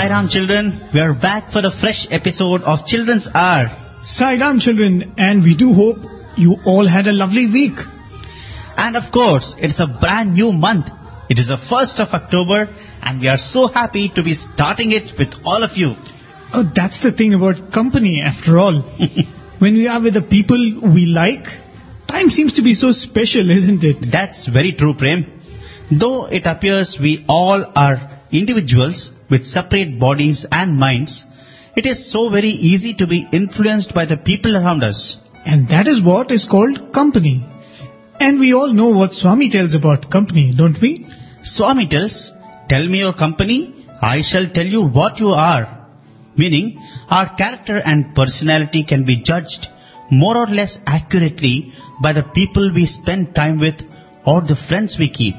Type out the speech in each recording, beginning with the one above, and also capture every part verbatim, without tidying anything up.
Sai Ram children, we are back for the fresh episode of Children's Hour. Sai Ram children, and we do hope you all had a lovely week. And of course, it's a brand new month. It is the first of October and we are so happy to be starting it with all of you. Oh, that's the thing about company after all. When we are with the people we like, time seems to be so special, isn't it? That's very true, Prem. Though it appears we all are individuals with separate bodies and minds, it is so very easy to be influenced by the people around us. And that is what is called company. And we all know what Swami tells about company, don't we? Swami tells, tell me your company, I shall tell you what you are. Meaning, our character and personality can be judged more or less accurately by the people we spend time with or the friends we keep.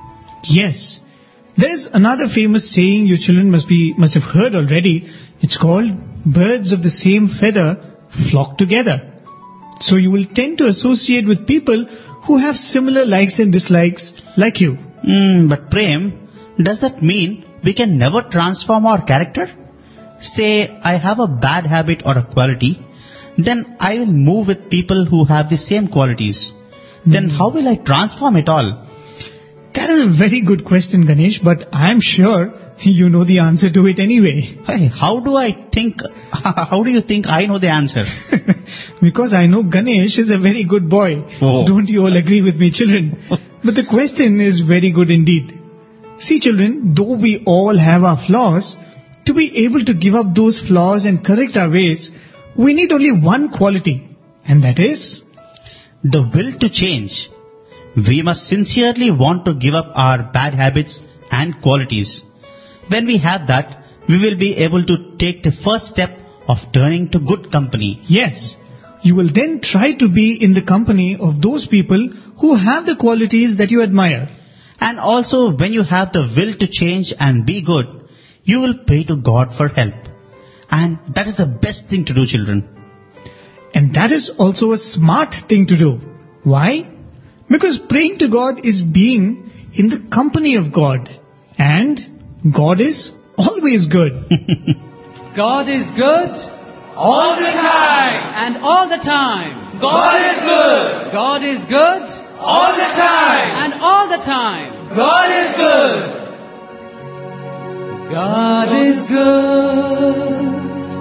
Yes. There is another famous saying you children must be must have heard already. It's called, birds of the same feather flock together. So you will tend to associate with people who have similar likes and dislikes like you. Mm, but Prem, does that mean we can never transform our character? Say, I have a bad habit or a quality, then I will move with people who have the same qualities. Mm. Then how will I transform it all? That is a very good question, Ganesh, but I am sure you know the answer to it anyway. Hey, how do I think, how do you think I know the answer? Because I know Ganesh is a very good boy. Oh. Don't you all agree with me, children? But the question is very good indeed. See, children, though we all have our flaws, to be able to give up those flaws and correct our ways, we need only one quality, and that is the will to change. We must sincerely want to give up our bad habits and qualities. When we have that, we will be able to take the first step of turning to good company. Yes, you will then try to be in the company of those people who have the qualities that you admire. And also, when you have the will to change and be good, you will pray to God for help. And that is the best thing to do, children. And that is also a smart thing to do. Why? Because praying to God is being in the company of God. And God is always good. God is good all the time. And all the time. God is good. God is good all the time. And all the time. God is good. God is good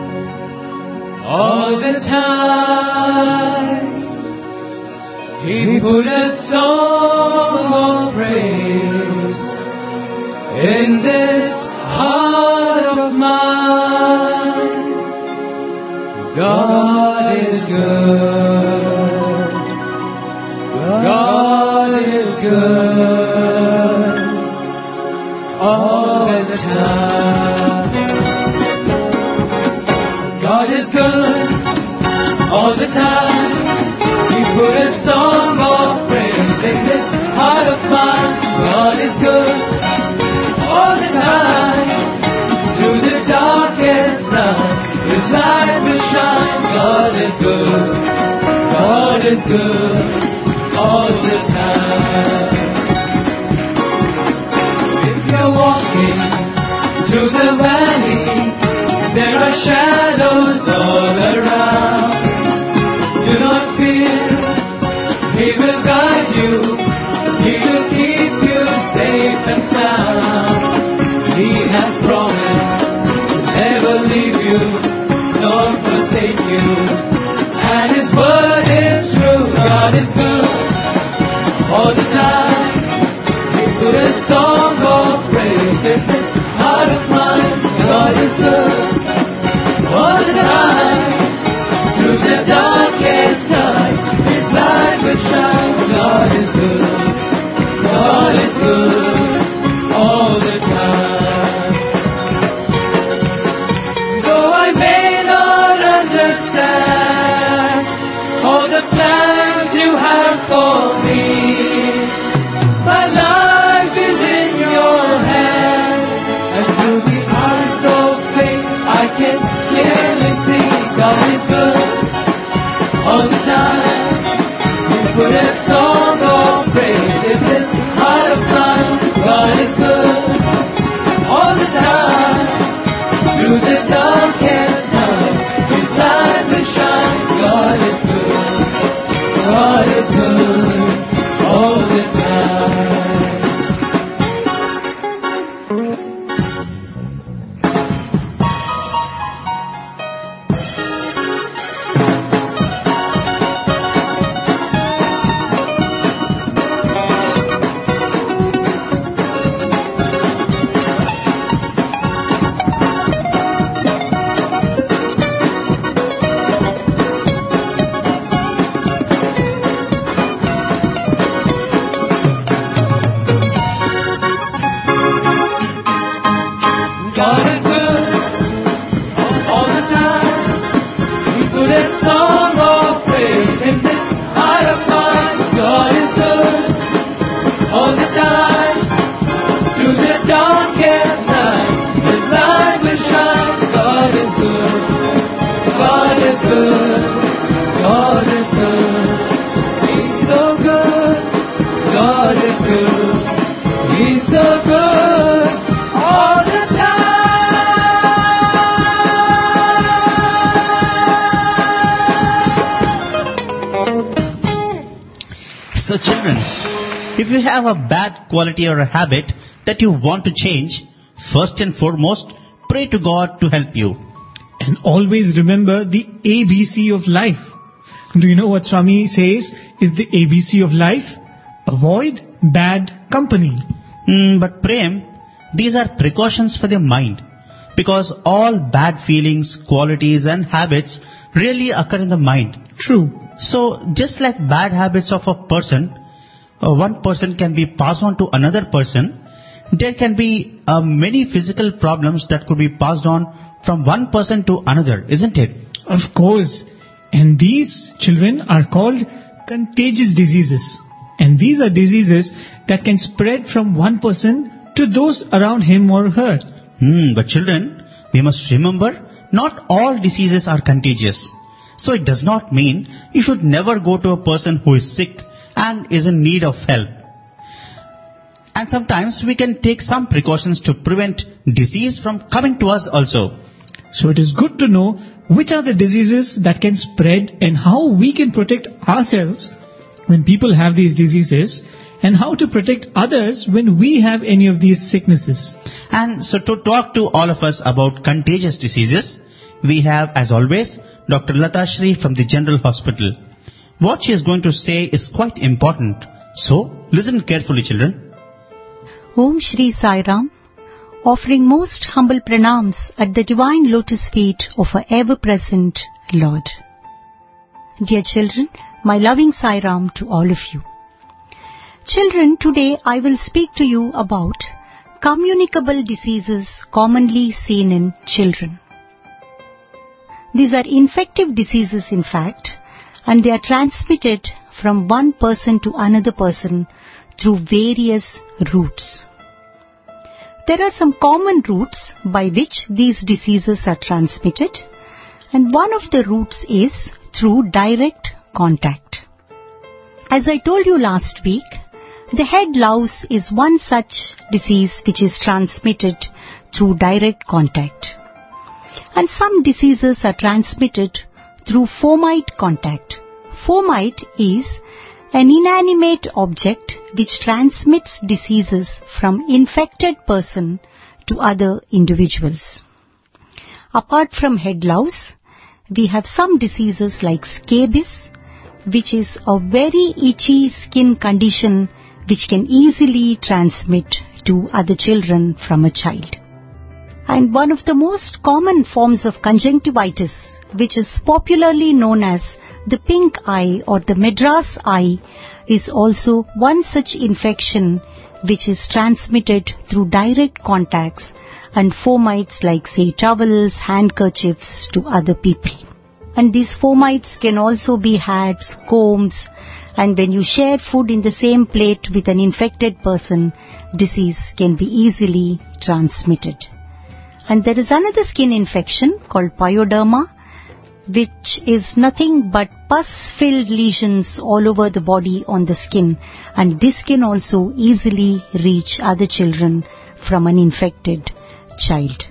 all the time. He put a song of praise in this heart of mine. God is good. God is good all the time. God is good all the time. He put a song of praise in this heart of mine. God is good all the time. Through the darkest night, His light will shine. God is good. God is good all the time. If you're walking through the valley, there are shadows all around. Do not fear, He will guide you. He will keep you safe and sound. He has promised to never leave you nor forsake you. And His word is true. God is good all the time. He put a song of praise in this heart of mine. God is good all the time. Through the darkest night, His light will shine. God is good. God is good all the time. Though I may not understand all the plans You have for me, my life is in Your hands, and through the eyes of faith I can clearly see God is good all the time. You put a song of praise in this heart of mine. God is good all the time. children, if you have a bad quality or a habit that you want to change, first and foremost, pray to God to help you. And always remember the A B C of life. Do you know what Swami says is the A B C of life? Avoid bad company. Mm, but Prem, these are precautions for the mind. Because all bad feelings, qualities and habits really occur in the mind. True. So just like bad habits of a person, uh, one person can be passed on to another person, there can be uh, many physical problems that could be passed on from one person to another, isn't it? Of course. And these children are called contagious diseases. And these are diseases that can spread from one person to those around him or her. Hmm, but children, we must remember, not all diseases are contagious. So it does not mean you should never go to a person who is sick and is in need of help. And sometimes we can take some precautions to prevent disease from coming to us also. So it is good to know which are the diseases that can spread and how we can protect ourselves when people have these diseases, and how to protect others when we have any of these sicknesses. And so to talk to all of us about contagious diseases, we have, as always, Doctor Lata Shri from the General Hospital. What she is going to say is quite important. So, listen carefully, children. Om Shri Sai Ram, offering most humble pranams at the divine lotus feet of our ever-present Lord. Dear children, my loving Sai Ram to all of you. Children, today I will speak to you about communicable diseases commonly seen in children. These are infective diseases, in fact, and they are transmitted from one person to another person through various routes. There are some common routes by which these diseases are transmitted, and one of the routes is through direct contact. As I told you last week, the head louse is one such disease which is transmitted through direct contact. And some diseases are transmitted through fomite contact. Fomite is an inanimate object which transmits diseases from infected person to other individuals. Apart from head louse, we have some diseases like scabies, which is a very itchy skin condition which can easily transmit to other children from a child. And one of the most common forms of conjunctivitis, which is popularly known as the pink eye or the Madras eye, is also one such infection which is transmitted through direct contacts and fomites like, say, towels, handkerchiefs to other people. And these fomites can also be had, combs, and when you share food in the same plate with an infected person, disease can be easily transmitted. And there is another skin infection called pyoderma, which is nothing but pus-filled lesions all over the body on the skin, and this can also easily reach other children from an infected child.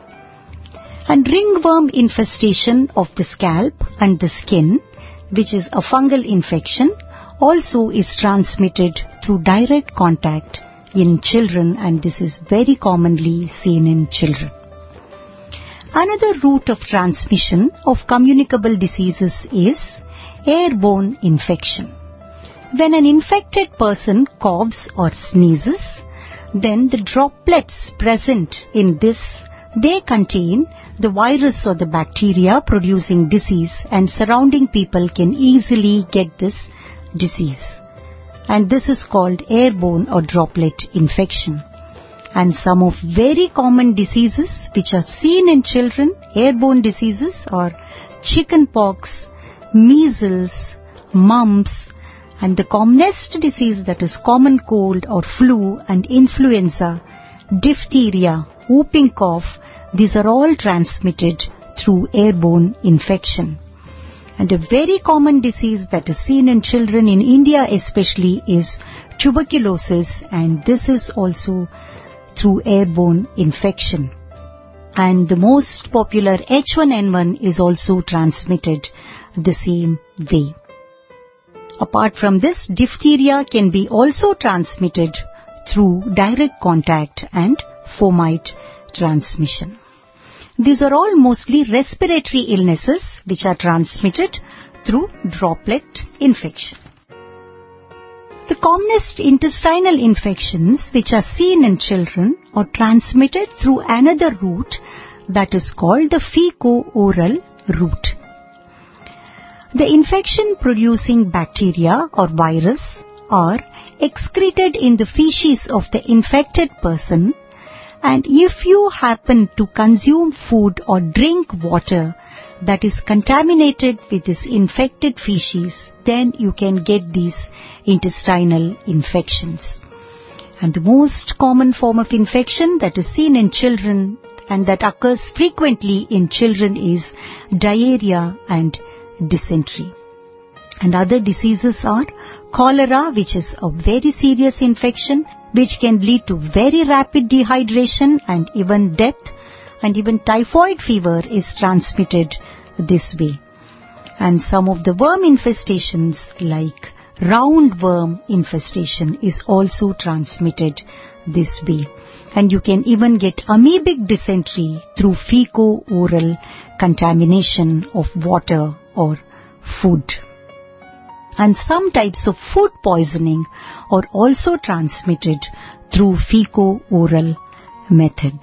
And ringworm infestation of the scalp and the skin, which is a fungal infection, also is transmitted through direct contact in children, and this is very commonly seen in children. Another route of transmission of communicable diseases is airborne infection. When an infected person coughs or sneezes, then the droplets present in this, they contain the virus or the bacteria producing disease, and surrounding people can easily get this disease. And this is called airborne or droplet infection. And some of very common diseases which are seen in children, airborne diseases, are chicken pox, measles, mumps, and the commonest disease, that is common cold or flu and influenza, diphtheria, whooping cough. These are all transmitted through airborne infection. And a very common disease that is seen in children in India especially is tuberculosis, and this is also through airborne infection. And the most popular H one N one is also transmitted the same way. Apart from this, diphtheria can be also transmitted through direct contact and fomite transmission. These are all mostly respiratory illnesses which are transmitted through droplet infection. The commonest intestinal infections which are seen in children are transmitted through another route that is called the feco-oral route. The infection-producing bacteria or virus are excreted in the feces of the infected person, and if you happen to consume food or drink water that is contaminated with this infected feces, then you can get these intestinal infections. And the most common form of infection that is seen in children and that occurs frequently in children is diarrhea and dysentery. And other diseases are cholera, which is a very serious infection which can lead to very rapid dehydration and even death, and even typhoid fever is transmitted this way. And some of the worm infestations like roundworm infestation is also transmitted this way. And you can even get amoebic dysentery through feco-oral contamination of water or food. And some types of food poisoning are also transmitted through feco-oral method.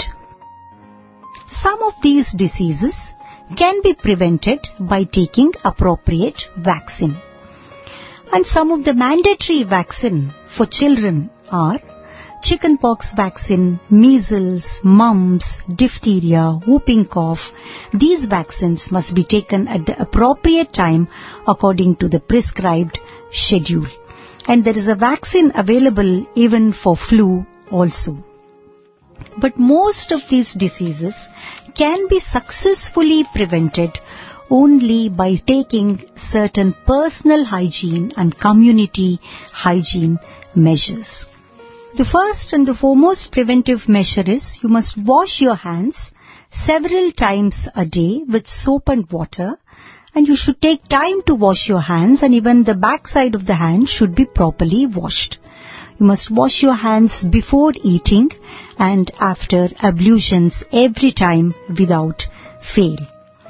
Some of these diseases can be prevented by taking appropriate vaccine. And some of the mandatory vaccine for children are chickenpox vaccine, measles, mumps, diphtheria, whooping cough. These vaccines must be taken at the appropriate time according to the prescribed schedule. And there is a vaccine available even for flu also. But most of these diseases can be successfully prevented only by taking certain personal hygiene and community hygiene measures. The first and the foremost preventive measure is you must wash your hands several times a day with soap and water, and you should take time to wash your hands, and even the back side of the hand should be properly washed. You must wash your hands before eating and after ablutions every time without fail.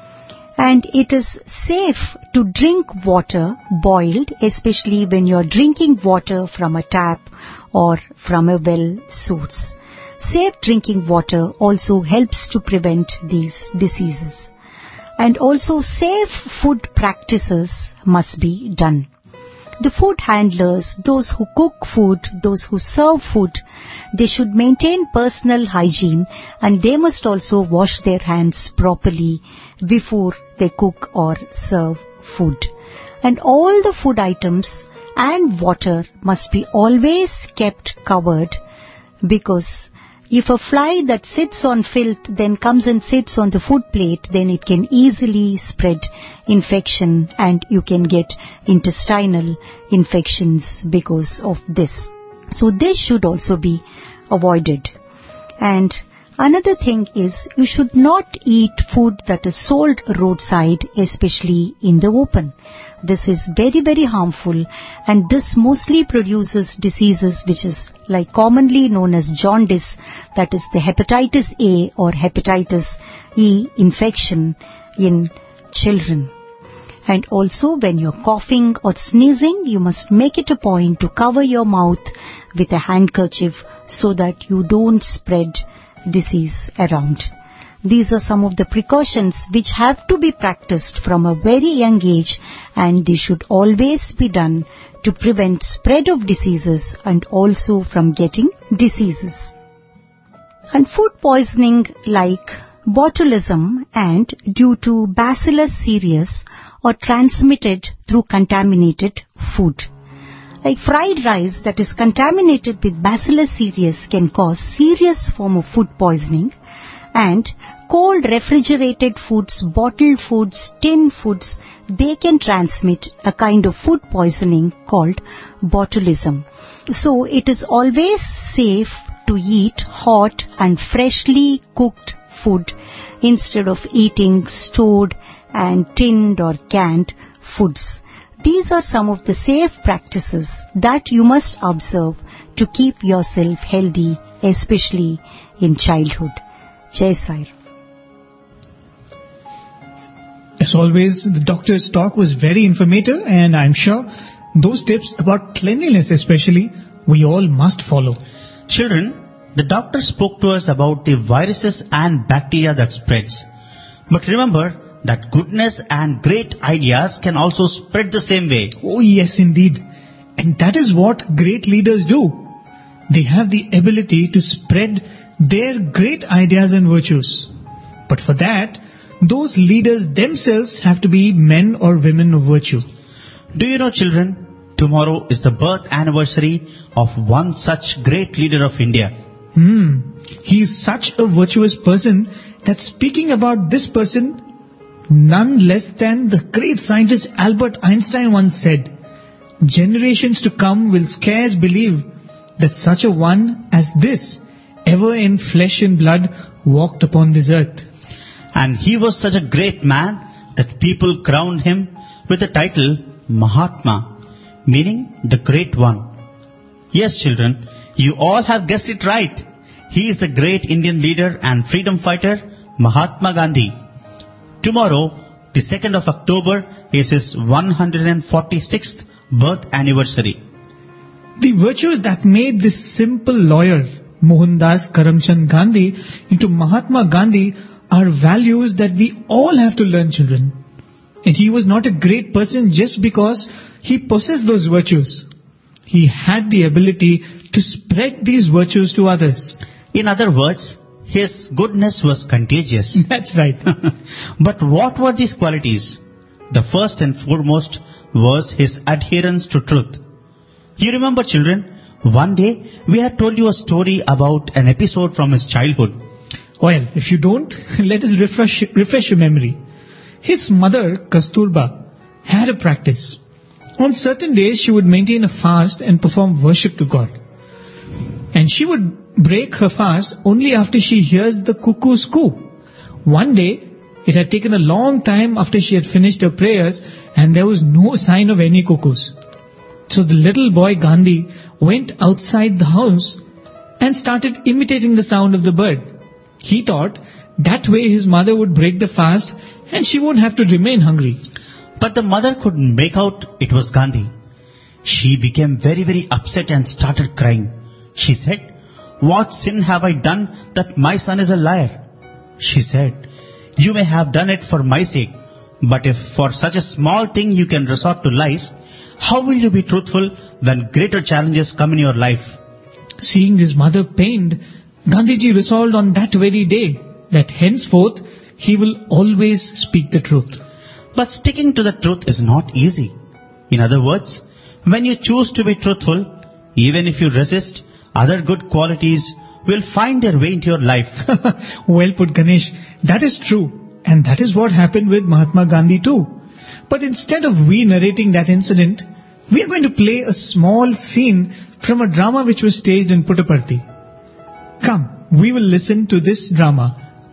And it is safe to drink water boiled, especially when you are drinking water from a tap or from a well source. Safe drinking water also helps to prevent these diseases. And also safe food practices must be done. The food handlers, those who cook food, those who serve food, they should maintain personal hygiene, and they must also wash their hands properly before they cook or serve food. And all the food items and water must be always kept covered, because if a fly that sits on filth then comes and sits on the food plate, then it can easily spread infection and you can get intestinal infections because of this. So this should also be avoided. And another thing is you should not eat food that is sold roadside, especially in the open. This is very, very harmful, and this mostly produces diseases which is like commonly known as jaundice, that is the hepatitis A or hepatitis E infection in children. And also when you're coughing or sneezing, you must make it a point to cover your mouth with a handkerchief so that you don't spread disease around. These are some of the precautions which have to be practiced from a very young age, and they should always be done to prevent spread of diseases and also from getting diseases. And food poisoning like botulism and due to Bacillus cereus are transmitted through contaminated food. Like fried rice that is contaminated with Bacillus cereus can cause serious form of food poisoning, and cold refrigerated foods, bottled foods, tin foods, they can transmit a kind of food poisoning called botulism. So it is always safe to eat hot and freshly cooked food instead of eating stored and tinned or canned foods. These are some of the safe practices that you must observe to keep yourself healthy, especially in childhood. Jai Sai Ram. As always, the doctor's talk was very informative, and I'm sure those tips about cleanliness especially, we all must follow. Children, the doctor spoke to us about the viruses and bacteria that spreads. But remember that goodness and great ideas can also spread the same way. Oh yes, indeed. And that is what great leaders do. They have the ability to spread their great ideas and virtues. But for that, those leaders themselves have to be men or women of virtue. Do you know, children, tomorrow is the birth anniversary of one such great leader of India. Hmm. He is such a virtuous person that speaking about this person, none less than the great scientist Albert Einstein once said, generations to come will scarce believe that such a one as this ever in flesh and blood walked upon this earth. And he was such a great man that people crowned him with the title Mahatma, meaning the Great One. Yes, children, you all have guessed it right. He is the great Indian leader and freedom fighter, Mahatma Gandhi. Tomorrow, the second of October, is his one hundred forty-sixth birth anniversary. The virtues that made this simple lawyer, Mohandas Karamchand Gandhi, into Mahatma Gandhi are values that we all have to learn, children. And he was not a great person just because he possessed those virtues. He had the ability to spread these virtues to others. In other words, his goodness was contagious. That's right. But what were these qualities? The first and foremost was his adherence to truth. You remember, children, one day we had told you a story about an episode from his childhood. Well, if you don't, let us refresh, refresh your memory. His mother, Kasturba, had a practice. On certain days, she would maintain a fast and perform worship to God. And she would break her fast only after she hears the cuckoo's coo. One day, it had taken a long time after she had finished her prayers, and there was no sign of any cuckoos. So the little boy Gandhi went outside the house and started imitating the sound of the bird. He thought that way his mother would break the fast and she won't have to remain hungry. But the mother couldn't make out it was Gandhi. She became very, very upset and started crying. She said, "What sin have I done that my son is a liar?" She said, "You may have done it for my sake, but if for such a small thing you can resort to lies, how will you be truthful when greater challenges come in your life?" Seeing his mother pained, Gandhiji resolved on that very day that henceforth he will always speak the truth. But sticking to the truth is not easy. In other words, when you choose to be truthful, even if you resist, other good qualities will find their way into your life. Well put, Ganesh. That is true. And that is what happened with Mahatma Gandhi too. But instead of we narrating that incident, we are going to play a small scene from a drama which was staged in Puttaparthi. Come, we will listen to this drama.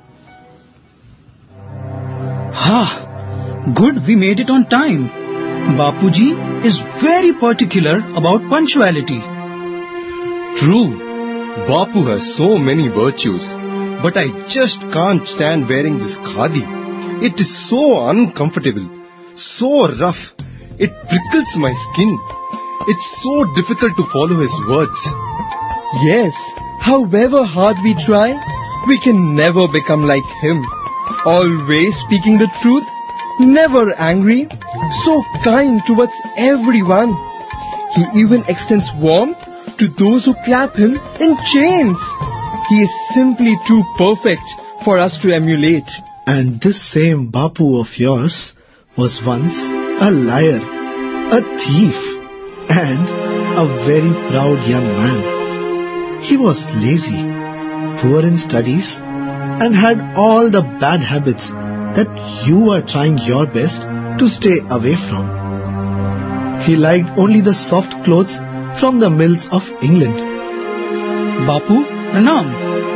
Ha! Good, we made it on time. Bapuji is very particular about punctuality. True. Bapu has so many virtues, but I just can't stand wearing this khadi. It is so uncomfortable, so rough. It prickles my skin. It's so difficult to follow his words. Yes, however hard we try, we can never become like him. Always speaking the truth, never angry, so kind towards everyone. He even extends warmth to those who clap him in chains. He is simply too perfect for us to emulate. And this same Bapu of yours was once a liar, a thief, and a very proud young man. He was lazy, poor in studies, and had all the bad habits that you are trying your best to stay away from. He liked only the soft clothes from the mills of England. बापू प्रणाम.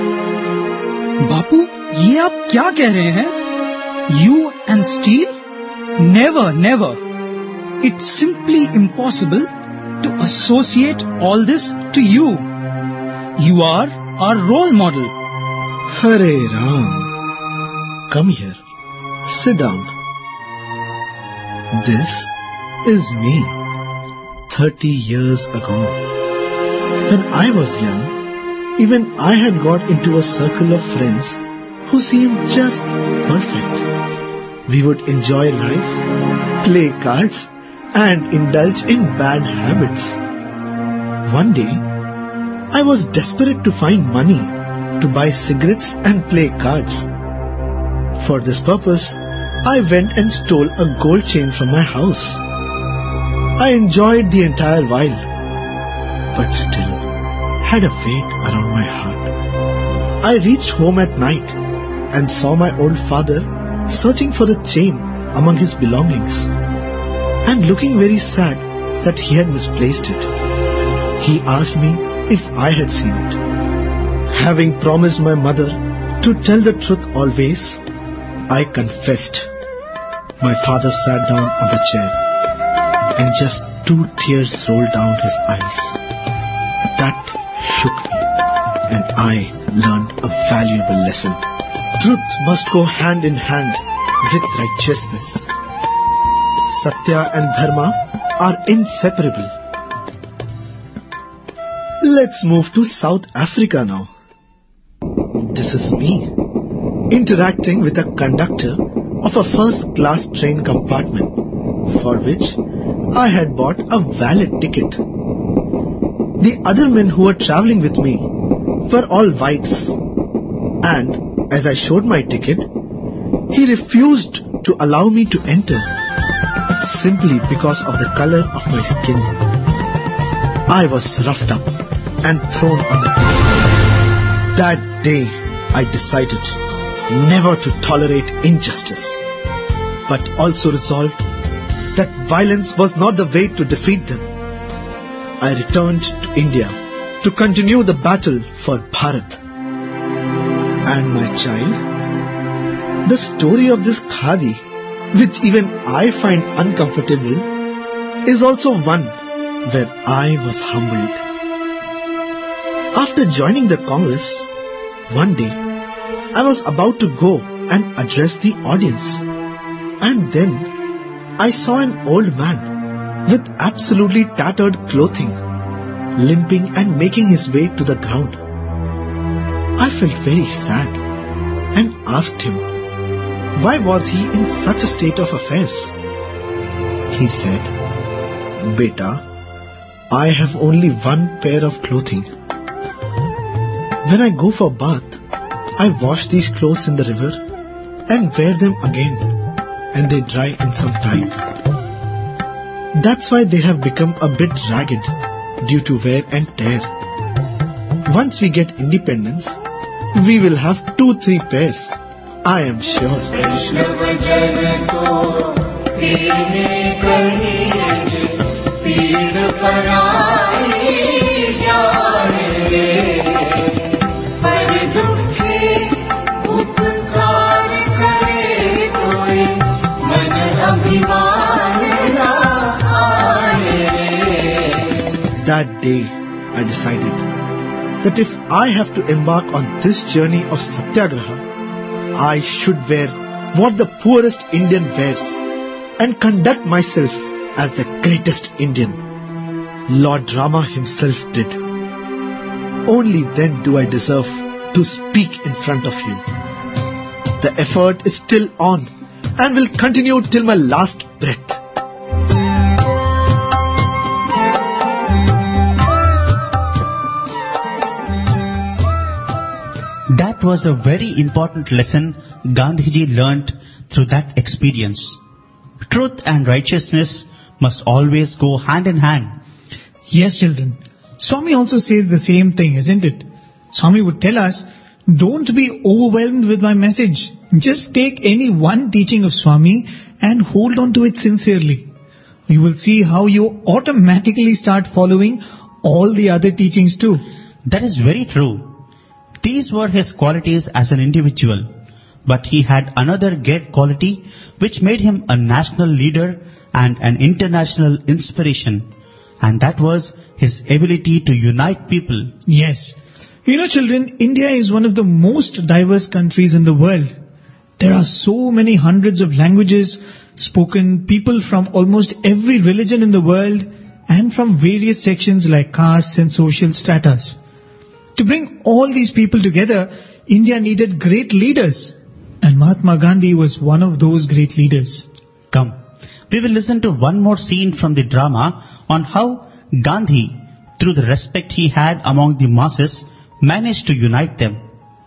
बापू ये आप क्या कह रहे हैं? You and steel? Never, never. it's simply impossible to associate all this to you. You are our role model. Hare Ram. Come here. Sit down. This is me. Thirty years ago. When I was young, even I had got into a circle of friends who seemed just perfect. We would enjoy life, play cards, and indulge in bad habits. One day, I was desperate to find money to buy cigarettes and play cards. For this purpose, I went and stole a gold chain from my house. I enjoyed the entire while, but still had a weight around my heart. I reached home at night and saw my old father searching for the chain among his belongings and looking very sad that he had misplaced it. He asked me if I had seen it. Having promised my mother to tell the truth always, I confessed. My father sat down on the chair and just two tears rolled down his eyes. That shook me and I learned a valuable lesson. Truth must go hand in hand with righteousness. Satya and Dharma are inseparable. Let's move to South Africa now. This is me, interacting with a conductor of a first-class train compartment, for which I had bought a valid ticket. The other men who were travelling with me were all whites, and as I showed my ticket, he refused to allow me to enter, simply because of the colour of my skin. I was roughed up and thrown on the ground. That day, I decided never to tolerate injustice, but also resolved that violence was not the way to defeat them. I returned to India to continue the battle for Bharat. And my child, the story of this khadi, which even I find uncomfortable, is also one where I was humbled. After joining the Congress, one day, I was about to go and address the audience, and then I saw an old man with absolutely tattered clothing, limping and making his way to the ground. I felt very sad and asked him, why was he in such a state of affairs? He said, Beta, I have only one pair of clothing. When I go for bath, I wash these clothes in the river and wear them again, and they dry in some time. That's why they have become a bit ragged due to wear and tear. Once we get independence, we will have two, three pairs, I am sure. That day, I decided that if I have to embark on this journey of Satyagraha, I should wear what the poorest Indian wears and conduct myself as the greatest Indian. Lord Rama himself did. Only then do I deserve to speak in front of you. The effort is still on and will continue till my last breath. That was a very important lesson Gandhiji learnt through that experience. Truth and righteousness must always go hand in hand. Yes, children. Swami also says the same thing, isn't it? Swami would tell us, don't be overwhelmed with my message. Just take any one teaching of Swami and hold on to it sincerely. You will see how you automatically start following all the other teachings too. That is very true. These were his qualities as an individual, but he had another great quality which made him a national leader and an international inspiration, and that was his ability to unite people. Yes. You know, children, India is one of the most diverse countries in the world. There are so many hundreds of languages spoken, people from almost every religion in the world, and from various sections like castes and social stratas. To bring all these people together, India needed great leaders. And Mahatma Gandhi was one of those great leaders. Come, we will listen to one more scene from the drama on how Gandhi, through the respect he had among the masses, managed to unite them.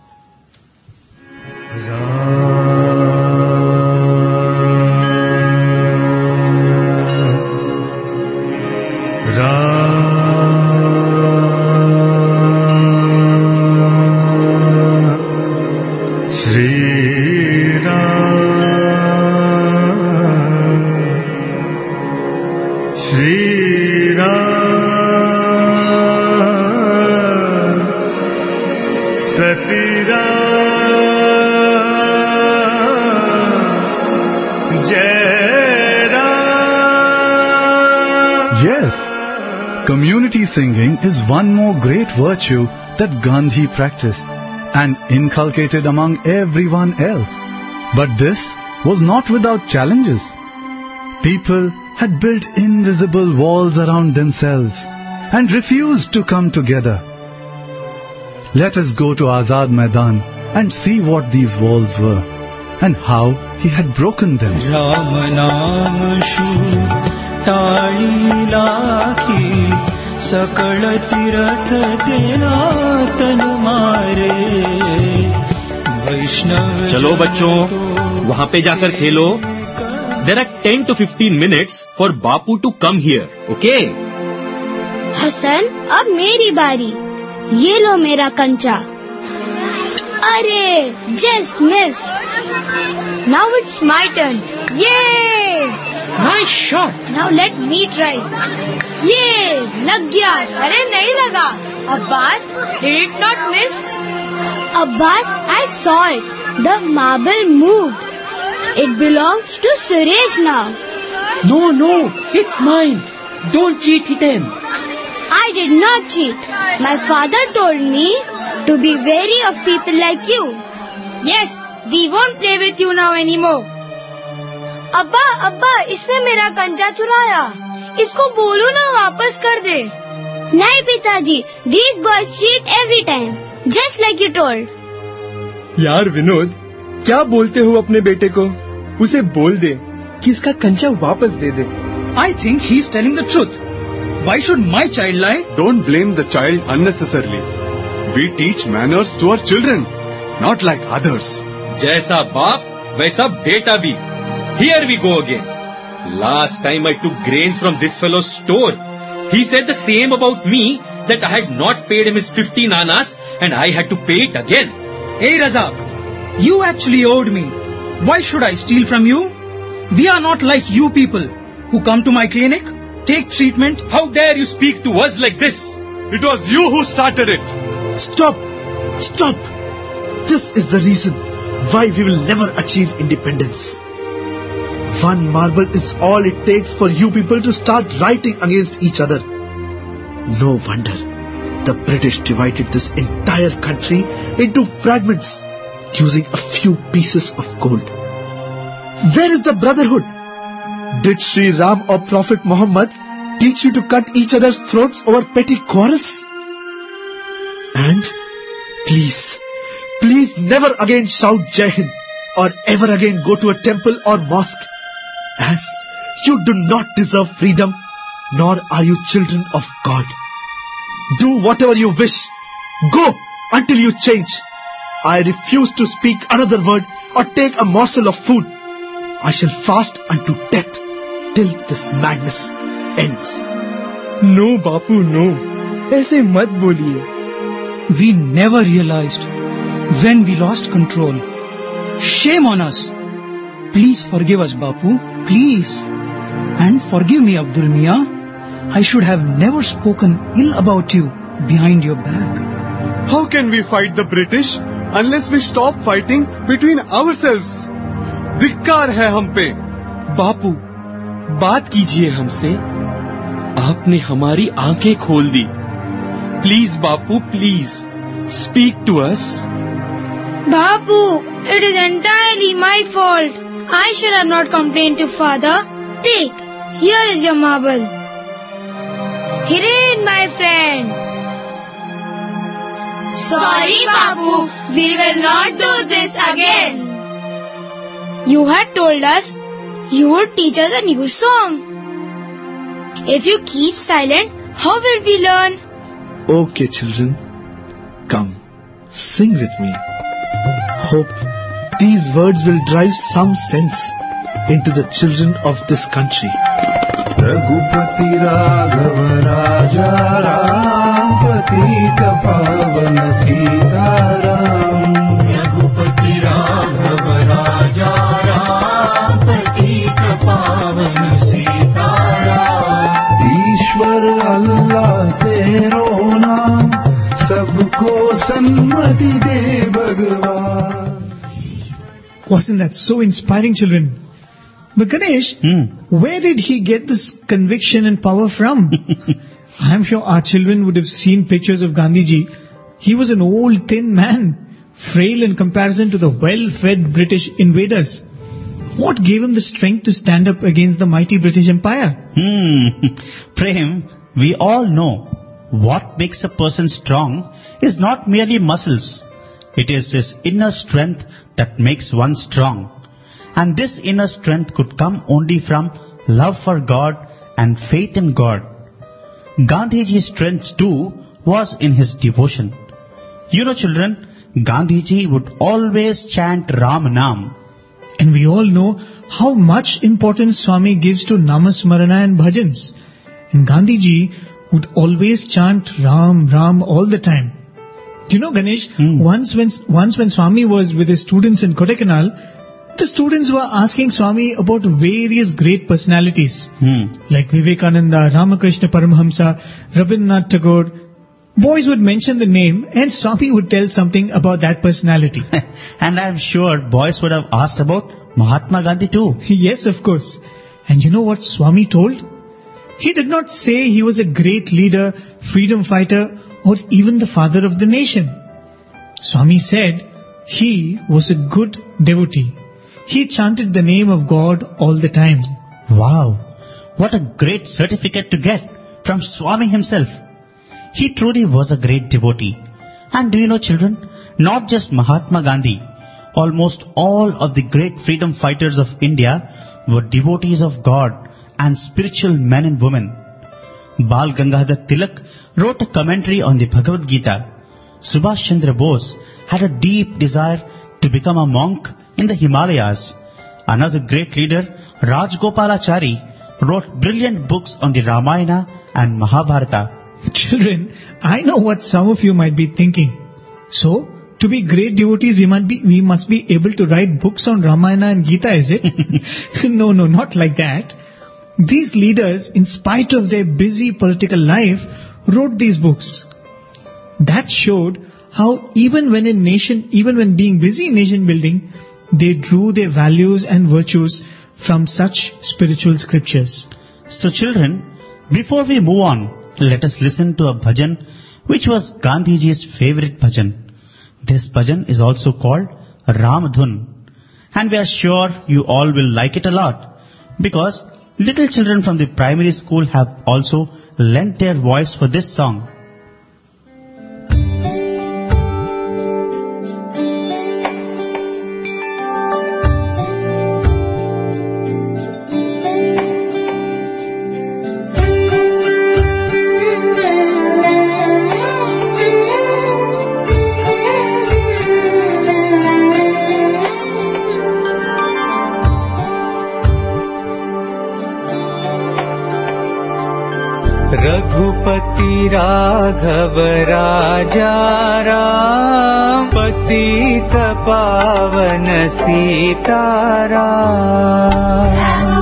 Community singing is one more great virtue that Gandhi practiced and inculcated among everyone else. But this was not without challenges. People had built invisible walls around themselves and refused to come together. Let us go to Azad Maidan and see what these walls were and how he had broken them. Ram naam shu ताली लाखी सकल तीरथ देना तन मारे वैष्णव चलो बच्चों वहां पे जाकर खेलो. There are ten to fifteen minutes for Bapu to come here, okay? Hasan अब मेरी बारी. ये लो मेरा कंचा. अरे just missed. Now it's my turn. Yay! Nice shot. Now let me try. ये लग गया. अरे नहीं लगा. Abbas, did it not miss? Abbas, I saw it. The marble moved. It belongs to Suresh now. No, no, it's mine. Don't cheat, Hiten. I did not cheat. My father told me to be wary of people like you. Yes, we won't play with you now anymore. अब्बा अब्बा इसने मेरा कंचा चुराया. इसको बोलो ना वापस कर दे. नहीं पिताजी, these boys cheat every time, just like you told. यार विनोद, क्या बोलते हो अपने बेटे को? उसे बोल दे कि इसका कंचा वापस दे दे. I think he's telling the truth. Why should my child lie? Don't blame the child unnecessarily. We teach manners to our children, not like others. जैसा बाप वैसा बेटा भी. Here we go again. Last time I took grains from this fellow's store, he said the same about me, that I had not paid him his fifteen annas and I had to pay it again. Hey Razak, you actually owed me. Why should I steal from you? We are not like you people who come to my clinic, take treatment. How dare you speak to us like this? It was you who started it. Stop! Stop! This is the reason why we will never achieve independence. One marble is all it takes for you people to start writing against each other. No wonder the British divided this entire country into fragments using a few pieces of gold. Where is the brotherhood? Did Sri Ram or Prophet Muhammad teach you to cut each other's throats over petty quarrels? And please, please never again shout Jai Hind or ever again go to a temple or mosque, as you do not deserve freedom, nor are you children of God. Do whatever you wish. Go until you change. I refuse to speak another word or take a morsel of food. I shall fast unto death till this madness ends. No, Bapu, no. ऐसे मत बोलिए. We never realized when we lost control. Shame on us. Please forgive us, Bapu. Please. And forgive me, Abdul Mia. I should have never spoken ill about you behind your back. How can we fight the British unless we stop fighting between ourselves? धिक्कार है हम पे. Bapu, बात कीजिए हमसे। आपने हमारी आंखें खोल दी। Please Bapu, please speak to us. Bapu, it is entirely my fault. I should have not complained to father. Take, here is your marble. Hiren, my friend. Sorry, Bapu, we will not do this again. You had told us you would teach us a new song. If you keep silent, how will we learn? Okay, children, come, sing with me. Hope these words will drive some sense into the children of this country. Raghupati Raghav Raja Ram Patita Pavana Sita Ram. Raghupati Raghav Raja Ram Patita Pavana Sita Ram. Ishwar Allah Tero Naam Sabko Sammati De Bhagwan. Wasn't that so inspiring, children? But Ganesh, Hmm. where did he get this conviction and power from? I'm sure our children would have seen pictures of Gandhiji. He was an old, thin man, frail in comparison to the well-fed British invaders. What gave him the strength to stand up against the mighty British Empire? Hmm. Prem, we all know what makes a person strong is not merely muscles. It is his inner strength that makes one strong. And this inner strength could come only from love for God and faith in God. Gandhiji's strength too was in his devotion. You know, children, Gandhiji would always chant Ram Naam. And we all know how much importance Swami gives to Namasmarana and Bhajans. And Gandhiji would always chant Ram, Ram all the time. Do you know, Ganesh, Hmm. once when once when Swami was with his students in Kodaikanal, the students were asking Swami about various great personalities, Hmm. like Vivekananda, Ramakrishna Paramahamsa, Rabindranath Tagore. Boys would mention the name and Swami would tell something about that personality. And I am sure boys would have asked about Mahatma Gandhi too. Yes, of course. And you know what Swami told? He did not say he was a great leader, freedom fighter, or even the father of the nation. Swami said he was a good devotee. He chanted the name of God all the time. Wow, what a great certificate to get from Swami himself. He truly was a great devotee. And do you know, children, not just Mahatma Gandhi, almost all of the great freedom fighters of India were devotees of God and spiritual men and women. Bal Gangadhar Tilak wrote a commentary on the Bhagavad Gita. Subhash Chandra Bose had a deep desire to become a monk in the Himalayas. Another great leader, Rajgopalachari, wrote brilliant books on the Ramayana and Mahabharata. Children, I know what some of you might be thinking. So, to be great devotees, we must be, we must be able to write books on Ramayana and Gita, is it? No, no, not like that. These leaders, in spite of their busy political life, wrote these books. That showed how even when in nation, even when being busy in nation building, they drew their values and virtues from such spiritual scriptures. So children, before we move on, let us listen to a bhajan which was Gandhiji's favorite bhajan. This bhajan is also called Ramadhun. And we are sure you all will like it a lot because little children from the primary school have also lent their voice for this song. Raghupati Raghav Raja Ram पतित पावन सीताराम।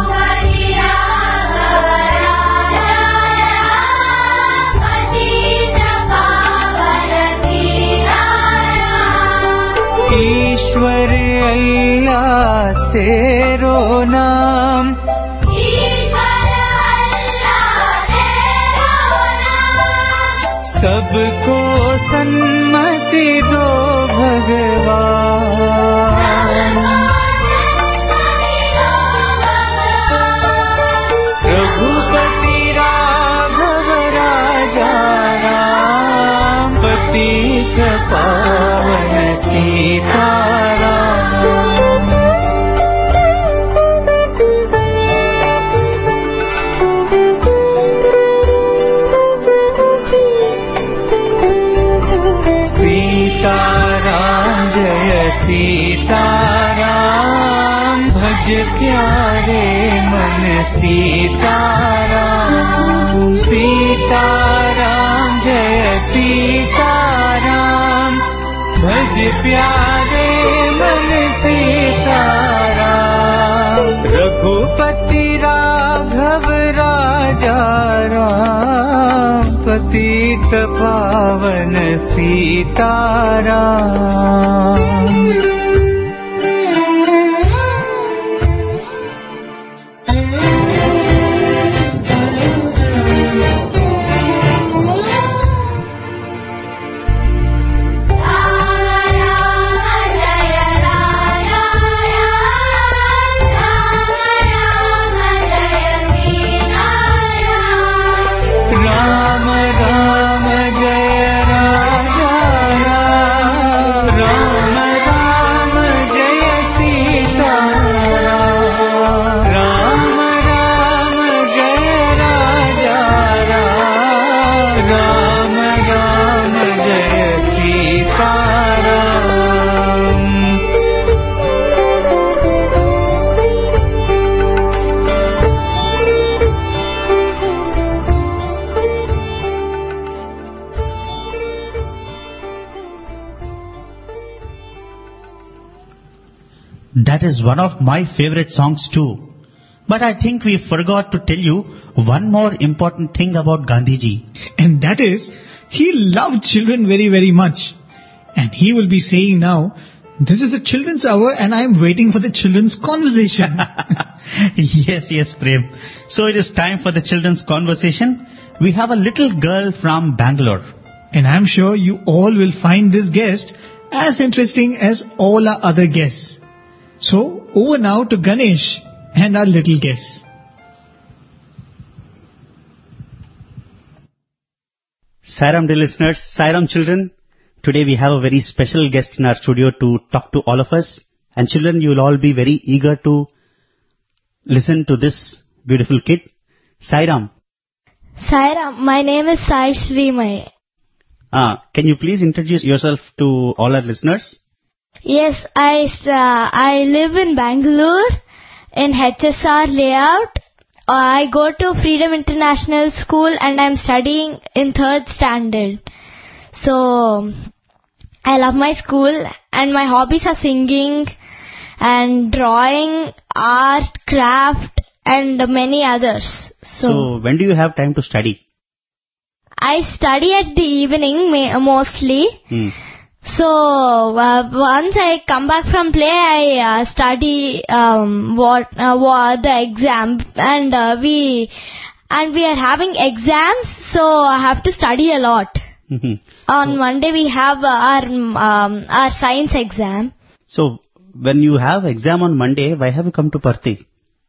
ईश्वर अल्लाह तेरो नाम सबको सन्मति दो भगवान। रघुपति राघव राजा राम, पतित पावन सीताराम। सीताराम जय सीताराम, भज प्यारे मन सीताराम। सीताराम जय सीताराम, भज प्यारे मन सीताराम। रघुपति राघव राजा राम, पतित पावन Sitaram. That is one of my favorite songs too. But I think we forgot to tell you one more important thing about Gandhiji. And that is, he loved children very, very much. And he will be saying now, this is a children's hour and I am waiting for the children's conversation. Yes, yes, Prem. So it is time for the children's conversation. We have a little girl from Bangalore. And I am sure you all will find this guest as interesting as all our other guests. So, over now to Ganesh and our little guest. Sairam dear listeners, Sairam children. Today we have a very special guest in our studio to talk to all of us. And children, you will all be very eager to listen to this beautiful kid. Sairam. Sairam, my name is Sai Srimay. Ah, can you please introduce yourself to all our listeners? Yes, I uh, I live in Bangalore in H S R layout. I go to Freedom International School and I'm studying in third standard. So, I love my school and my hobbies are singing and drawing, art, craft and many others. So, so when do you have time to study? I study at the evening ma- mostly. Hmm. So, uh, once I come back from play, I uh, study um, what, uh, what the exam, and uh, we and we are having exams, so I have to study a lot. On Monday we have uh, our um, our science exam. So, when you have exam on Monday, why have you come to Parthi?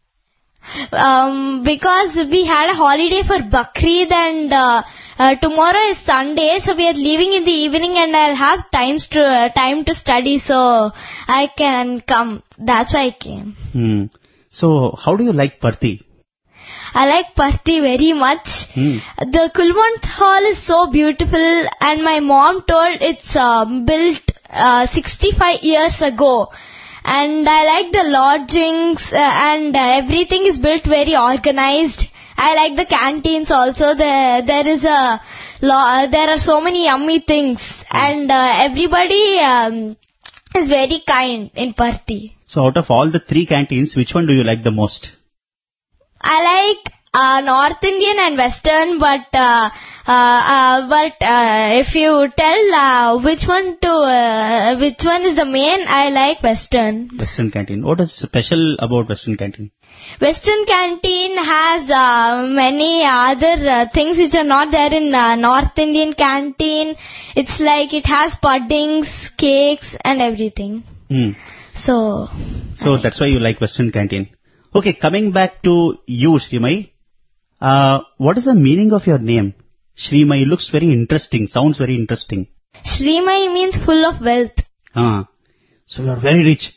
Um, because we had a holiday for Bakrid and uh, uh, tomorrow is Sunday, so we are leaving in the evening and I'll have times to, uh, time to study, so I can come. That's why I came. Hmm. So, how do you like Parthi? I like Parthi very much. Hmm. The Kulwant Hall is so beautiful and my mom told it's uh, built uh, sixty-five years ago. And I like the lodgings uh, and uh, everything is built very organized. I like the canteens also. There, there is a, lo- there are so many yummy things, and uh, everybody um, is very kind in Parthi. So, out of all the three canteens, which one do you like the most? I like Uh, North Indian and Western, but uh, uh, uh, but uh, if you tell uh, which one to uh, which one is the main, I like Western. Western canteen. What is special about Western canteen? Western canteen has uh, many other uh, things which are not there in uh, North Indian canteen. It's like it has puddings, cakes, and everything. Hmm. So. So that's why you like Western canteen. Okay, coming back to you, Srimai. Uh, what is the meaning of your name? Srimai looks very interesting, sounds very interesting. Srimai means full of wealth. Ah, so you are very rich.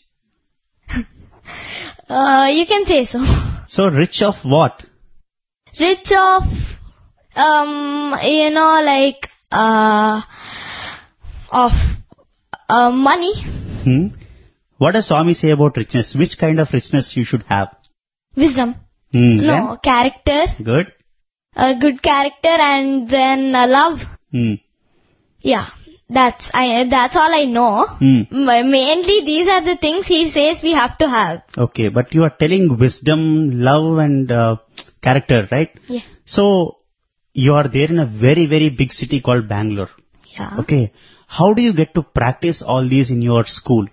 uh, you can say so. So rich of what? Rich of, um, you know, like, uh, of uh, money. Hmm? What does Swami say about richness? Which kind of richness you should have? Wisdom. Hmm, no, then? character. Good. A good character and then uh, love. Hmm. Yeah, that's I. That's all I know. Hmm. M- Mainly, these are the things he says we have to have. Okay, but you are telling wisdom, love, and uh, character, right? Yeah. So you are there in a very, very big city called Bangalore. Yeah. Okay. How do you get to practice all these in your school?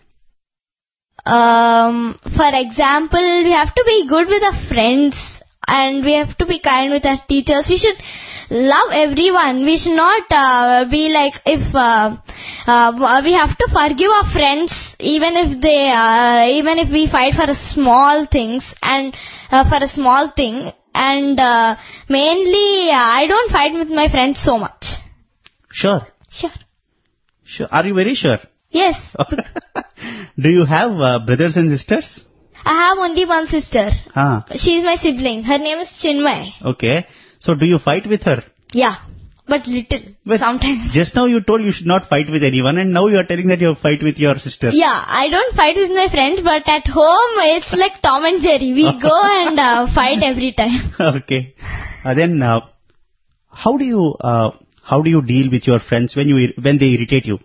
Um, for example, we have to be good with our friends and we have to be kind with our teachers. We should love everyone. We should not uh, be like if uh, uh, we have to forgive our friends even if they uh, even if we fight for a small things and uh, for a small thing. And uh, mainly, uh, I don't fight with my friends so much. Sure. Sure. Sure. Are you very sure? Yes. Do you have uh, brothers and sisters? I have only one sister. Ah. She is my sibling. Her name is Chinmay. Okay. So do you fight with her? Yeah, but little. But sometimes. Just now you told you should not fight with anyone, and now you are telling that you fight with your sister. Yeah, I don't fight with my friends, but at home it's like Tom and Jerry. We go and uh, fight every time. Okay. Uh, then uh, how do you uh, how do you deal with your friends when you when they irritate you?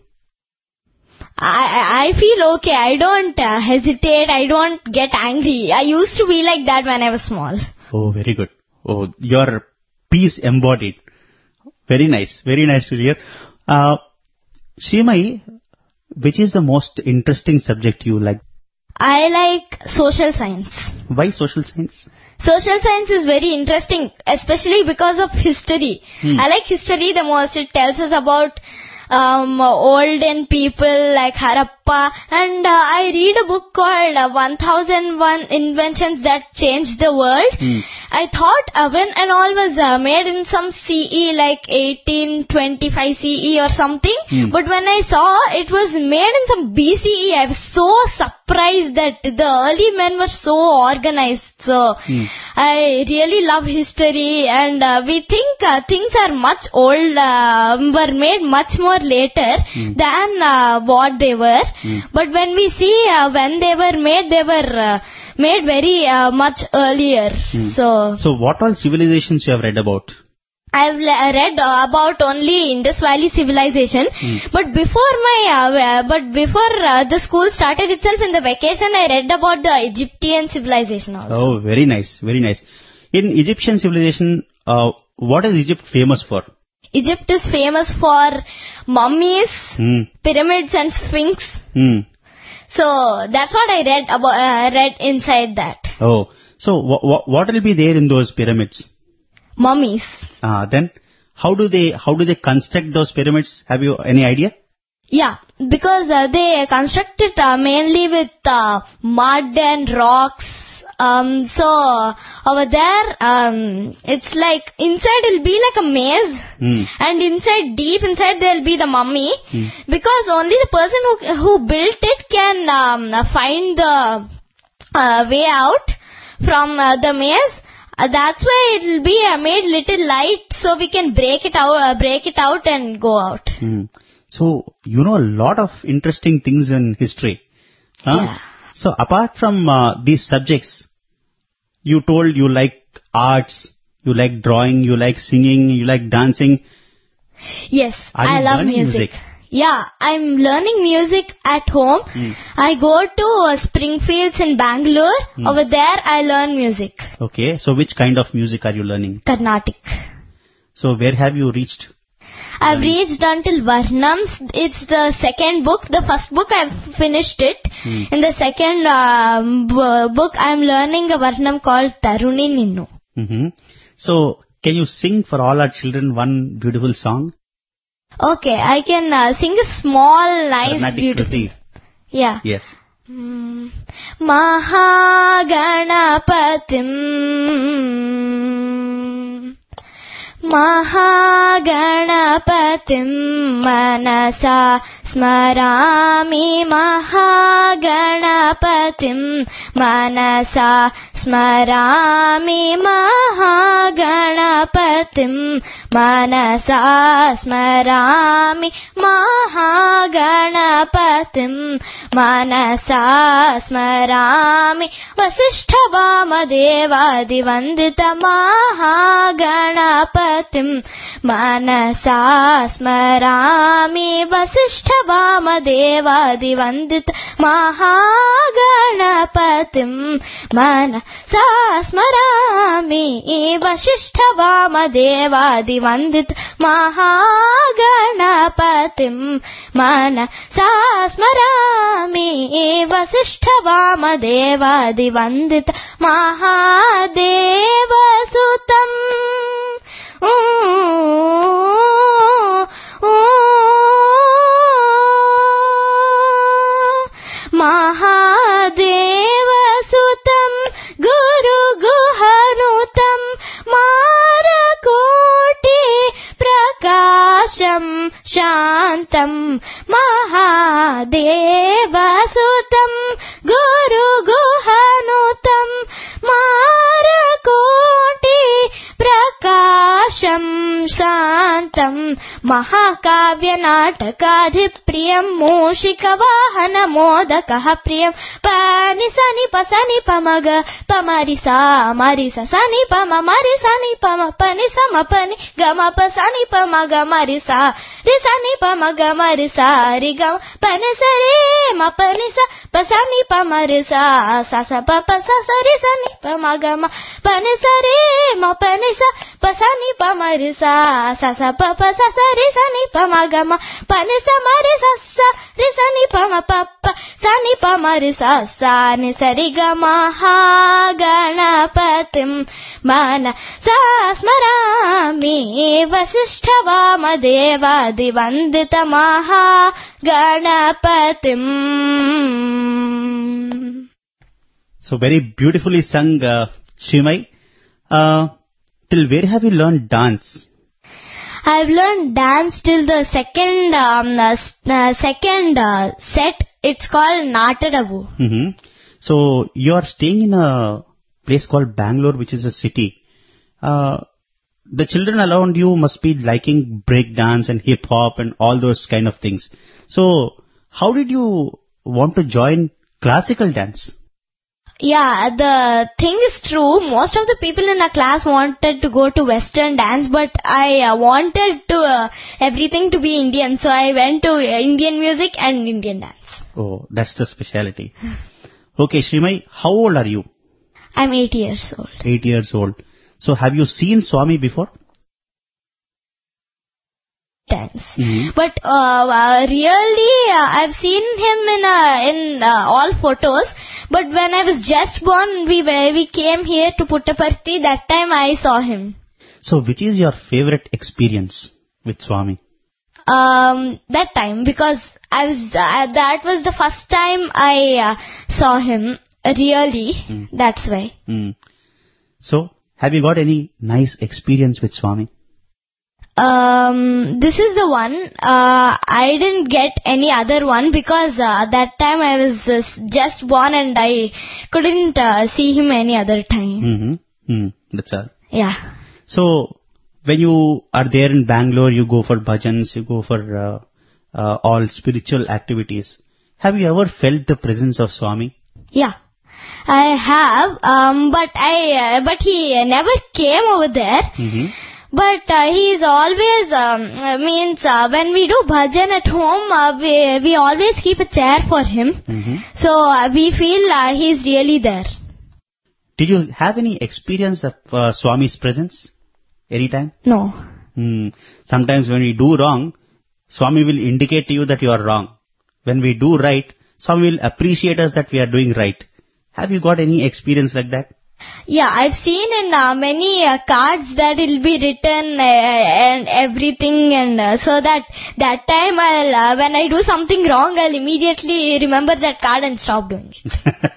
I I feel okay. I don't uh, hesitate. I don't get angry. I used to be like that when I was small. Oh, very good. Oh, your peace embodied. Very nice. Very nice to hear. Uh, Srimai, which is the most interesting subject you like? I like social science. Why social science? Social science is very interesting, especially because of history. Hmm. I like history the most. It tells us about um, olden people like Harappa, and uh, I read a book called uh, one thousand one Inventions That Changed the World. Hmm. I thought oven and all was uh, made in some C E like eighteen twenty-five C E or something, Hmm. but when I saw it was made in some B C E, I was so surprised that the early men were so organized. So Hmm. I really love history, and uh, we think uh, things are much old, uh, were made much more later Hmm. than uh, what they were. Hmm. But when we see uh, when they were made, they were uh, made very uh, much earlier. Hmm. So So what all civilizations you have read about? I've le- read uh, about only Indus Valley civilization, Hmm. but before my uh, uh, but before uh, the school started itself, in the vacation I read about the Egyptian civilization also. Oh, very nice, very nice. In Egyptian civilization, uh, what is Egypt famous for? Egypt is famous for mummies, Hmm. pyramids, and sphinx. Hmm. So that's what I read about. Uh, read inside that Oh, so wh- wh- what will be there in those pyramids? mummies. Uh, then how do they how do they construct those pyramids? Have you any idea? Yeah, because uh, they constructed uh, mainly with uh, mud and rocks. Um, so over there, um, it's like inside it'll be like a maze, Hmm. and inside, deep inside, there'll be the mummy. Hmm. Because only the person who who built it can um, find the uh, way out from uh, the maze. Uh, that's why it'll be uh, made little light, so we can break it out, uh, break it out, and go out. Hmm. So you know a lot of interesting things in history. Huh? Yeah. So apart from uh, these subjects, you told you like arts, you like drawing, you like singing, you like dancing. Yes, Are I you love learning music. music? Yeah, I'm learning music at home. Hmm. I go to uh, Springfields in Bangalore. Hmm. Over there, I learn music. Okay, so which kind of music are you learning? Carnatic. So where have you reached? I've reached until Varnams. It's the second book. The first book I've finished it. Hmm. In the second um, b- book, I'm learning a Varnam called Taruni Ninnu. Mm-hmm. So can you sing for all our children one beautiful song? Okay, I can uh, sing a small, nice, Carnatic beautiful. Kruti. Yeah. Yes. Mm. Mahaganapatim Mahaganapatim manasa smarami Mahaganapatim manasa smarami Mahaganapatim manasa smarami Mahaganapatim manasa smarami Vasishthavamadevaadivandita Mahaganapatim manasa smarami Vasishthavamadevaadivandita Mahaganapatim manasa smarami Vasishthavamadevaadivandita Mahaganapatim manasa smarami Vasishthavamadevaadivandita Mahadevasutam Mahadevasutam Guru Guhanutam Marakoti Prakasham Shantam Mahadevasutam Guru Guhanutam Marakoti Prakasham Shantam Mahakavya Natakadhipriyam Mushikavahana Modakaha Priyam Pani Sani Pasani Pamaga Pamarisa Marisa Sani Pama Marisani Pama Pani Sama Pani Gama Pasani Pamaga Marisa Risani Pamaga Marisa Rigama Pani Sare Ma Panisa Pasani Pamarisa Sasa Papa Sasa Risani Pamagama Pani Sare Ma Panisa Pasani Pamarisa Sasa Papa Sasa Risani Pamagama Panisa Marisa Sa Risani Pama Papa Sani Pamarisa Sani Sarigama Mahaganapatim Mana Sasmarami Vasishthavamadevaadivandita Mahaganapatim. So very beautifully sung, uh, Srimai. Uh, till where have you learned dance? I've learned dance till the second um, uh, uh, second uh, set. It's called Natadavu. Mm-hmm. So you are staying in a place called Bangalore, which is a city. Uh, the children around you must be liking break dance and hip hop and all those kind of things. So how did you want to join classical dance? Yeah, the thing is true. Most of the people in our class wanted to go to Western dance, but I uh, wanted to uh, everything to be Indian, so I went to uh, Indian music and Indian dance. Oh, that's the speciality. Okay, Srimai, how old are you? I'm eight years old. Eight years old. So have you seen Swami before? Times. Mm-hmm. But uh, uh, really, uh, I've seen him in uh, in uh, all photos. But when I was just born, we were, we came here to Puttaparthi. That time I saw him. So which is your favorite experience with Swami? Um, that time, because I was uh, that was the first time I uh, saw him. Really, mm. That's why. Mm. So, have you got any nice experience with Swami? Um, this is the one. Uh, I didn't get any other one because uh, that time I was uh, just born and I couldn't uh, see him any other time. Mm-hmm. Mm, that's all. Yeah. So, when you are there in Bangalore, you go for bhajans, you go for uh, uh, all spiritual activities. Have you ever felt the presence of Swami? Yeah. I have, um, but I, uh, but he never came over there. Mm-hmm. But uh, he is always, um, uh, means uh, when we do bhajan at home, uh, we, we always keep a chair for him. Mm-hmm. So uh, we feel uh, he is really there. Did you have any experience of uh, Swami's presence? Anytime? No. Hmm. Sometimes when we do wrong, Swami will indicate to you that you are wrong. When we do right, Swami will appreciate us that we are doing right. Have you got any experience like that? Yeah, I've seen in uh, many uh, cards that it will be written uh, and everything, and uh, so that that time I'll, uh, when I do something wrong, I'll immediately remember that card and stop doing it.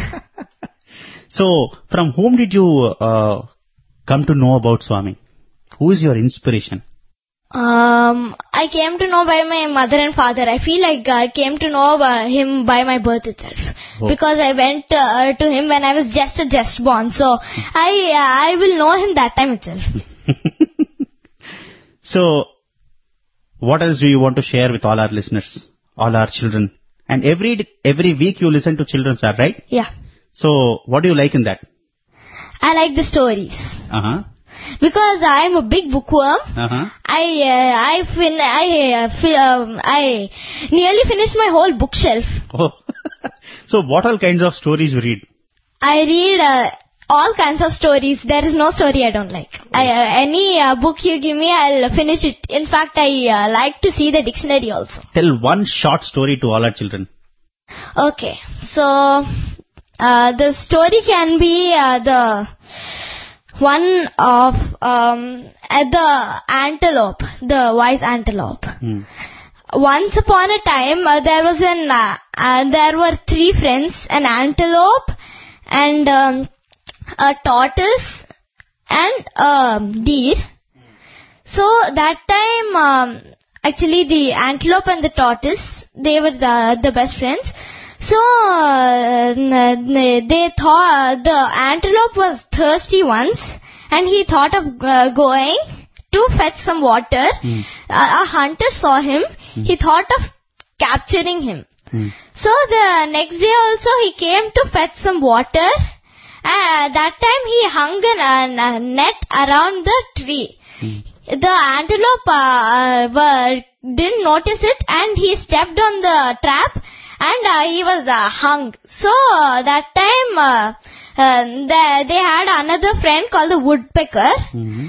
So, from whom did you uh, come to know about Swami? Who is your inspiration? Um, I came to know by my mother and father. I feel like I came to know uh, him by my birth itself. Oh. Because I went uh, to him when I was just a just born. So, I uh, I will know him that time itself. So, what else do you want to share with all our listeners, all our children? And every every week you listen to Children's Hour, right? Yeah. So, what do you like in that? I like the stories. Uh-huh. Because I am a big bookworm. Uh-huh. I uh, I fin I uh, fi- um, I nearly finished my whole bookshelf. Oh. So, what all kinds of stories you read? I read uh, all kinds of stories. There is no story I don't like. I, uh, any uh, book you give me, I'll finish it. In fact, I uh, like to see the dictionary also. Tell one short story to all our children. Okay, so uh, the story can be uh, the one of um, uh, the antelope, the wise antelope. Hmm. Once upon a time, uh, there was an uh, uh, there were three friends: an antelope, and um, a tortoise, and a deer. So that time, um, actually, the antelope and the tortoise, they were the the best friends. So uh, they thought the antelope was thirsty once, and he thought of uh, going to fetch some water. Mm. Uh, a hunter saw him. Mm. He thought of capturing him. Mm. So the next day also he came to fetch some water. Uh, that time he hung a, a net around the tree. Mm. The antelope uh, were, didn't notice it, and he stepped on the trap, and uh, he was uh, hung. So uh, that time uh, uh, the, they had another friend called the woodpecker. Mm-hmm.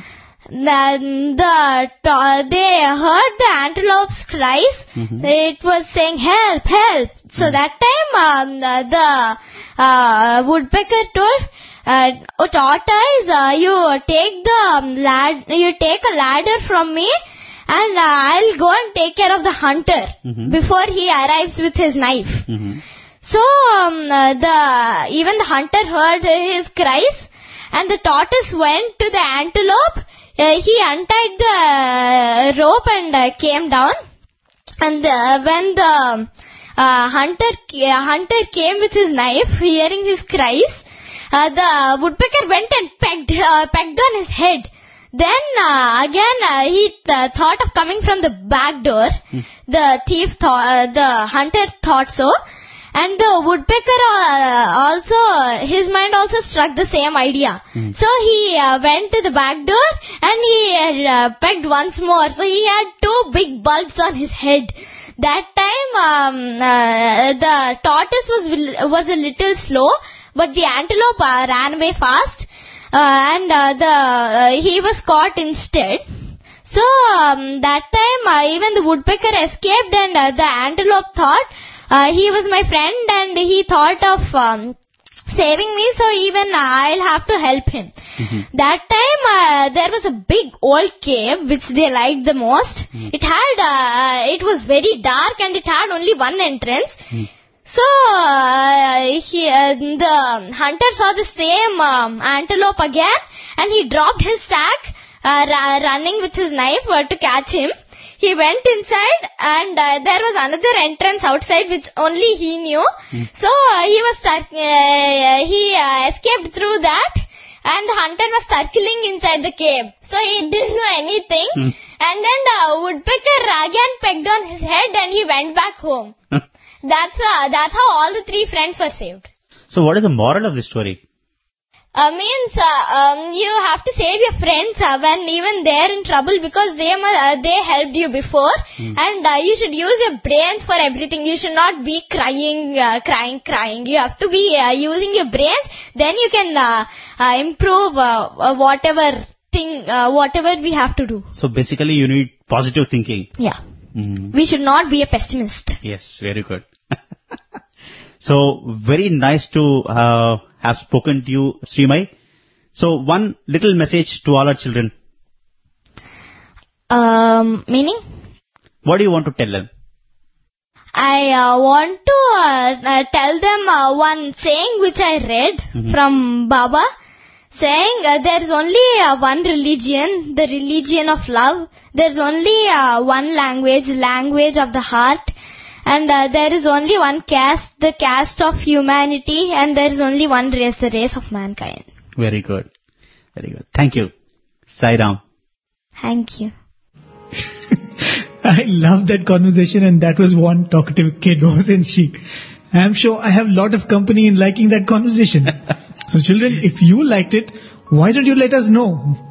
The, the uh, they heard the antelope's cries. Mm-hmm. It was saying help, help. So mm-hmm. that time um, the, the uh, woodpecker told, uh, oh, tortoise, uh, you take the um, lad, you take a ladder from me, and uh, I'll go and take care of the hunter mm-hmm. before he arrives with his knife. Mm-hmm. So um, uh, the even the hunter heard his cries, and the tortoise went to the antelope. Uh, he untied the rope and uh, came down. And uh, when the uh, hunter uh, hunter came with his knife, hearing his cries, uh, the woodpecker went and pegged uh, pegged on his head. Then uh, again uh, he uh, thought of coming from the back door. Mm. The thief thought, uh, the hunter thought so, and the woodpecker uh, also, his mind also struck the same idea. Mm. So he uh, went to the back door and he uh, pegged once more. So he had two big bulbs on his head. That time um, uh, the tortoise was was a little slow, but the antelope uh, ran away fast. Uh, and uh, the uh, he was caught instead. So um, that time uh, even the woodpecker escaped, and uh, the antelope thought uh, he was my friend, and he thought of um, saving me. So even uh, I'll have to help him. Mm-hmm. That time uh, there was a big old cave which they liked the most. Mm-hmm. It had uh, it was very dark, and it had only one entrance. Mm-hmm. So, uh, he, uh, the hunter saw the same um, antelope again, and he dropped his sack, uh, ra- running with his knife uh, to catch him. He went inside, and uh, there was another entrance outside which only he knew. Mm. So, uh, he was uh, he uh, escaped through that, and the hunter was circling inside the cave. So, he didn't know anything. Mm. And then the woodpecker again pegged on his head, and he went back home. That's uh, that's how all the three friends were saved. So what is the moral of the story? Uh, means uh, um, you have to save your friends uh, when even they're in trouble, because they uh, they helped you before, mm. and uh, you should use your brains for everything. You should not be crying, uh, crying, crying. You have to be uh, using your brains. Then you can uh, uh, improve uh, uh, whatever thing, uh, whatever we have to do. So basically, you need positive thinking. Yeah. Mm. We should not be a pessimist. Yes, very good. So very nice to uh, have spoken to you, Srimai. So one little message to all our children. Um, meaning? What do you want to tell them? I uh, want to uh, uh, tell them uh, one saying which I read mm-hmm. from Baba, saying uh, there is only uh, one religion, the religion of love. There is only uh, one language, language of the heart. And uh, there is only one caste, the caste of humanity, and there is only one race, the race of mankind. Very good. Very good. Thank you. Sai Ram. Thank you. I love that conversation, and that was one talkative kid, wasn't she? I'm sure I have a lot of company in liking that conversation. So children, if you liked it, why don't you let us know?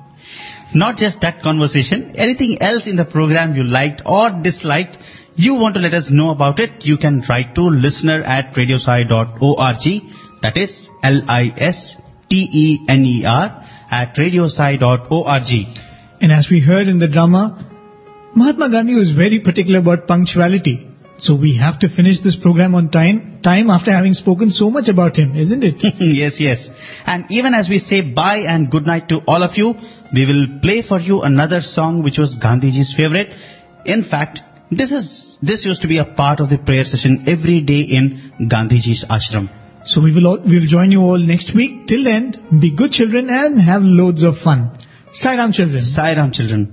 Not just that conversation, anything else in the program you liked or disliked, you want to let us know about it, you can write to listener at radiosai dot org, that is L I S T E N E R at radiosai dot org. And as we heard in the drama, Mahatma Gandhi was very particular about punctuality. So we have to finish this program on time, time after having spoken so much about him, isn't it? Yes, yes. And even as we say bye and good night to all of you, we will play for you another song which was Gandhiji's favorite. In fact, This is this used to be a part of the prayer session every day in Gandhiji's ashram. So we will all, we will join you all next week. Till then, be good children and have loads of fun. Sai Ram children. Sai Ram children.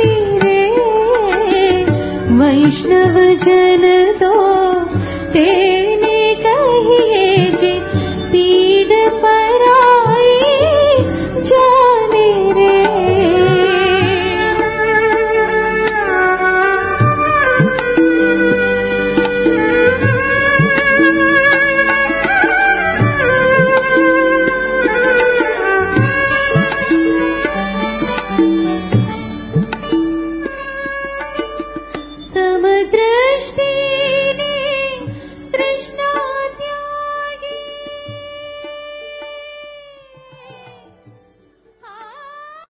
वैष्णव जन तो ते